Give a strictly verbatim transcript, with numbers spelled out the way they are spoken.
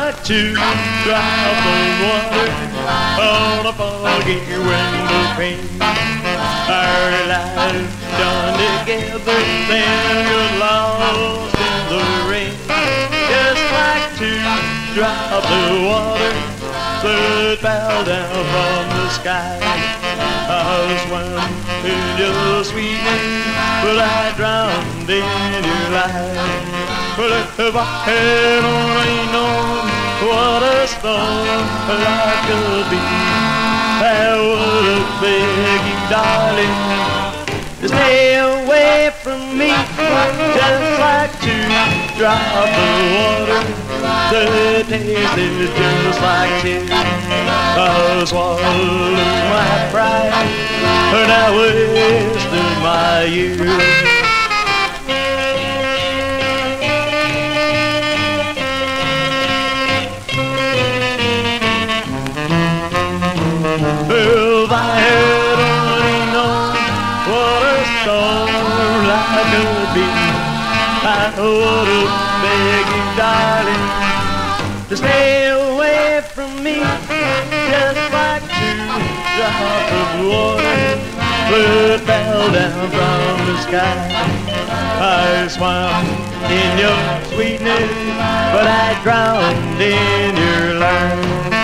like to drop the water on a foggy window pane. Our lives done together, then you're lost in the rain. Just like to drop the water that fell down from the sky. I swam in your sweetness, but I drowned in your light. Well, if I had only known what a storm life could be, I would have begged you, darling, to stay away from me. Just like to drop the water that tasted just like tears. I swallowed my pride, and I wasted my years. If I had only known what a storm life could be, I would have begged you, darling, to stay away from me. Just like to drop of water that fell down from the sky. I swam in your sweetness, but I drowned in your light.